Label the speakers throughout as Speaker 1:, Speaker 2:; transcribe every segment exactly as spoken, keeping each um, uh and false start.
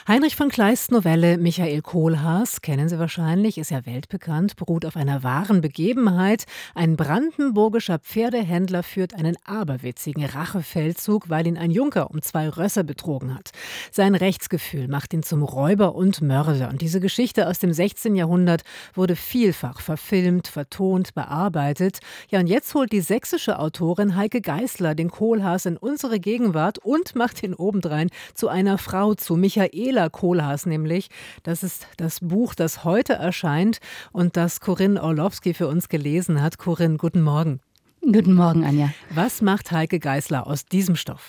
Speaker 1: Heinrich von Kleists Novelle Michael Kohlhaas, kennen Sie wahrscheinlich, ist ja weltbekannt, beruht auf einer wahren Begebenheit. Ein brandenburgischer Pferdehändler führt einen aberwitzigen Rachefeldzug, weil ihn ein Junker um zwei Rösser betrogen hat. Sein Rechtsgefühl macht ihn zum Räuber und Mörder. Und diese Geschichte aus dem sechzehnten Jahrhundert wurde vielfach verfilmt, vertont, bearbeitet. Ja, und jetzt holt die sächsische Autorin Heike Geisler den Kohlhaas in unsere Gegenwart und macht ihn obendrein zu einer Frau, zu Michaela Kohlhaas nämlich. Das ist das Buch, das heute erscheint und das Corinne Orlowski für uns gelesen hat. Corinne, guten Morgen.
Speaker 2: Guten Morgen, Anja.
Speaker 1: Was macht Heike Geisler aus diesem Stoff?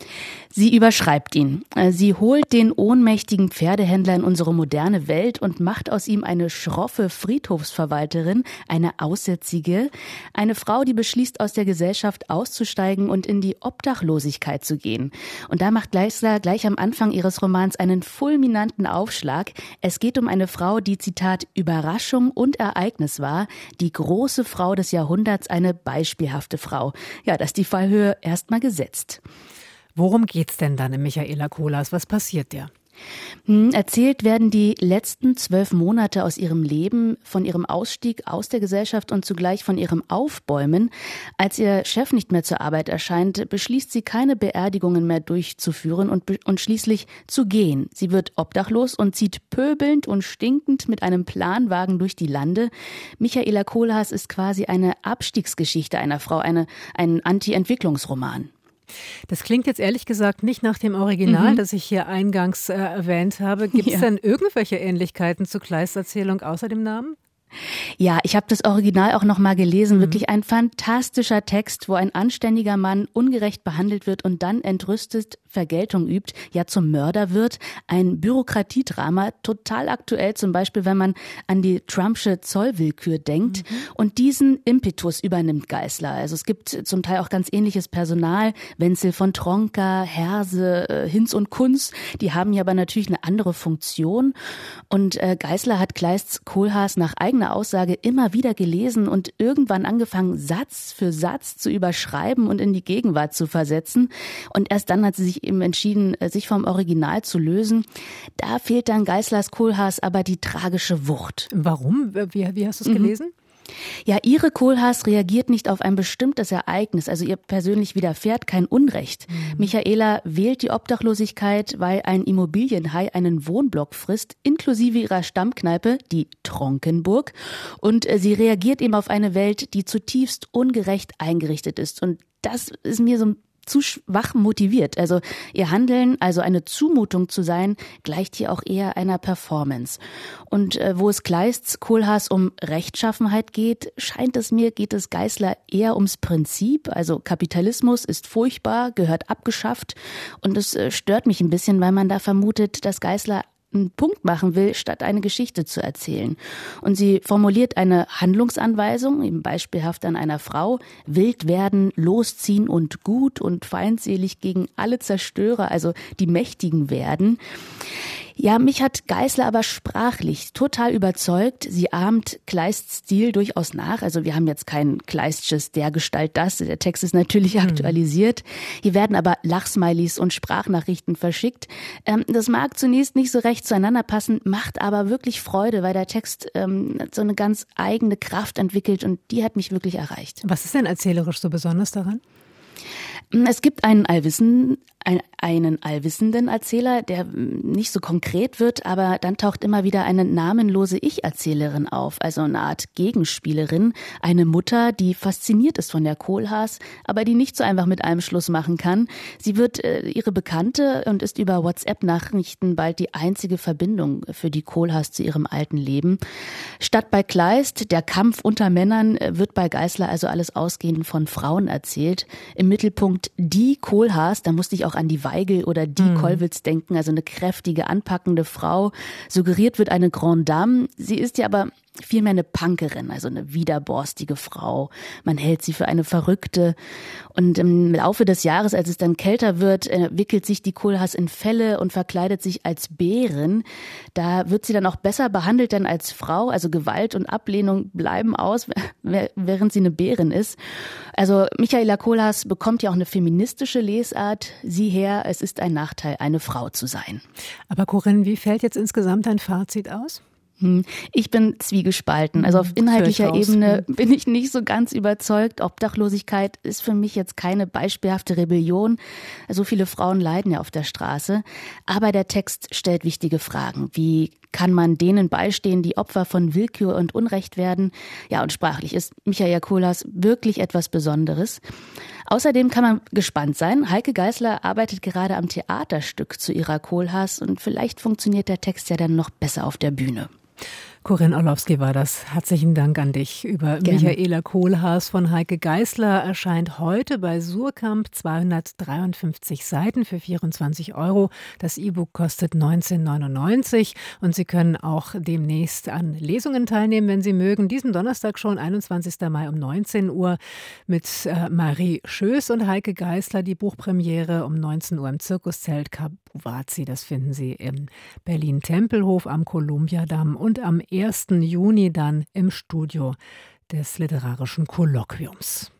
Speaker 2: Sie überschreibt ihn. Sie holt den ohnmächtigen Pferdehändler in unsere moderne Welt und macht aus ihm eine schroffe Friedhofsverwalterin, eine Aussätzige, eine Frau, die beschließt, aus der Gesellschaft auszusteigen und in die Obdachlosigkeit zu gehen. Und da macht Geisler gleich am Anfang ihres Romans einen fulminanten Aufschlag. Es geht um eine Frau, die, Zitat, Überraschung und Ereignis war, die große Frau des Jahrhunderts, eine beispielhafte Frau. Ja, da ist die Fallhöhe erstmal gesetzt.
Speaker 1: Worum geht's denn dann in Michaela Kohlhaas? Was passiert dir?
Speaker 2: Erzählt werden die letzten zwölf Monate aus ihrem Leben, von ihrem Ausstieg aus der Gesellschaft und zugleich von ihrem Aufbäumen. Als ihr Chef nicht mehr zur Arbeit erscheint, beschließt sie, keine Beerdigungen mehr durchzuführen und, und schließlich zu gehen. Sie wird obdachlos und zieht pöbelnd und stinkend mit einem Planwagen durch die Lande. Michaela Kohlhaas ist quasi eine Abstiegsgeschichte einer Frau, eine, ein Anti-Entwicklungsroman.
Speaker 1: Das klingt jetzt ehrlich gesagt nicht nach dem Original, mhm. das ich hier eingangs äh, erwähnt habe. Gibt es ja. denn irgendwelche Ähnlichkeiten zu Kleists Erzählung außer dem Namen?
Speaker 2: Ja, ich habe das Original auch noch mal gelesen. Mhm. Wirklich ein fantastischer Text, wo ein anständiger Mann ungerecht behandelt wird und dann entrüstet Vergeltung übt, ja zum Mörder wird. Ein Bürokratiedrama, total aktuell, zum Beispiel, wenn man an die Trumpsche Zollwillkür denkt. Mhm. Und diesen Impetus übernimmt Geisler. Also es gibt zum Teil auch ganz ähnliches Personal. Wenzel von Tronka, Herse, Hinz und Kunz, die haben hier aber natürlich eine andere Funktion. Und äh, Geisler hat Kleists Kohlhaas nach eigener Aussage immer wieder gelesen und irgendwann angefangen, Satz für Satz zu überschreiben und in die Gegenwart zu versetzen. Und erst dann hat sie sich eben entschieden, sich vom Original zu lösen. Da fehlt dann Geislers Kohlhaas aber die tragische Wucht.
Speaker 1: Warum? Wie, wie hast du es
Speaker 2: mhm.
Speaker 1: gelesen?
Speaker 2: Ja, ihre Kohlhaas reagiert nicht auf ein bestimmtes Ereignis, also ihr persönlich widerfährt kein Unrecht. Mhm. Michaela wählt die Obdachlosigkeit, weil ein Immobilienhai einen Wohnblock frisst, inklusive ihrer Stammkneipe, die Tronkenburg. Und sie reagiert eben auf eine Welt, die zutiefst ungerecht eingerichtet ist. Und das ist mir so ein zu schwach motiviert. Also ihr Handeln, also eine Zumutung zu sein, gleicht hier auch eher einer Performance. Und äh, wo es Kleists Kohlhaas um Rechtschaffenheit geht, scheint es mir, geht es Geisler eher ums Prinzip. Also Kapitalismus ist furchtbar, gehört abgeschafft. Und es äh, stört mich ein bisschen, weil man da vermutet, dass Geisler einen Punkt machen will, statt eine Geschichte zu erzählen. Und sie formuliert eine Handlungsanweisung, eben beispielhaft an einer Frau: wild werden, losziehen und gut und feindselig gegen alle Zerstörer, also die Mächtigen werden. Ja, mich hat Geisler aber sprachlich total überzeugt. Sie ahmt Kleists Stil durchaus nach. Also wir haben jetzt kein Kleistsches dergestalt das. Der Text ist natürlich mhm. aktualisiert. Hier werden aber Lachsmilies und Sprachnachrichten verschickt. Ähm, das mag zunächst nicht so recht zueinander passen, macht aber wirklich Freude, weil der Text ähm, so eine ganz eigene Kraft entwickelt und die hat mich wirklich erreicht.
Speaker 1: Was ist denn erzählerisch so besonders daran?
Speaker 2: Es gibt einen Allwissen, ein, einen allwissenden Erzähler, der nicht so konkret wird, aber dann taucht immer wieder eine namenlose Ich-Erzählerin auf, also eine Art Gegenspielerin, eine Mutter, die fasziniert ist von der Kohlhaas, aber die nicht so einfach mit einem Schluss machen kann. Sie wird äh, ihre Bekannte und ist über WhatsApp-Nachrichten bald die einzige Verbindung für die Kohlhaas zu ihrem alten Leben. Statt bei Kleist, der Kampf unter Männern, wird bei Geisler also alles ausgehend von Frauen erzählt. Im Mittelpunkt die Kohlhaas, da musste ich auch an die Weigel oder die mhm. Kollwitz denken, also eine kräftige, anpackende Frau. Suggeriert wird eine Grande Dame. Sie ist ja aber vielmehr eine Punkerin, also eine widerborstige Frau. Man hält sie für eine Verrückte. Und im Laufe des Jahres, als es dann kälter wird, äh, wickelt sich die Kohlhaas in Felle und verkleidet sich als Bärin. Da wird sie dann auch besser behandelt dann als Frau. Also Gewalt und Ablehnung bleiben aus, während sie eine Bärin ist. Also Michaela Kohlhaas bekommt ja auch eine feministische Lesart. Sieh her, es ist ein Nachteil, eine Frau zu sein.
Speaker 1: Aber Corinne, wie fällt jetzt insgesamt dein Fazit aus?
Speaker 2: Ich bin zwiegespalten. Also auf inhaltlicher Ebene bin ich nicht so ganz überzeugt. Obdachlosigkeit ist für mich jetzt keine beispielhafte Rebellion. So viele Frauen leiden ja auf der Straße. Aber der Text stellt wichtige Fragen. Wie kann man denen beistehen, die Opfer von Willkür und Unrecht werden? Ja, und sprachlich ist Michaela Kohlhaas wirklich etwas Besonderes. Außerdem kann man gespannt sein. Heike Geisler arbeitet gerade am Theaterstück zu ihrer Kohlhaas und vielleicht funktioniert der Text ja dann noch besser auf der Bühne.
Speaker 1: Corinne Orlowski war das. Herzlichen Dank an dich. Über Gerne. Michaela Kohlhaas von Heike Geisler erscheint heute bei Suhrkamp, zweihundertdreiundfünfzig Seiten für vierundzwanzig Euro. Das E-Book kostet neunzehn neunundneunzig und Sie können auch demnächst an Lesungen teilnehmen, wenn Sie mögen. Diesen Donnerstag schon, einundzwanzigsten Mai um neunzehn Uhr mit äh, Marie Schöß und Heike Geisler. Die Buchpremiere um neunzehn Uhr im Zirkuszelt Kabuwazi. Das finden Sie im Berlin-Tempelhof am Kolumbiadamm und am ersten Juni dann im Studio des Literarischen Kolloquiums.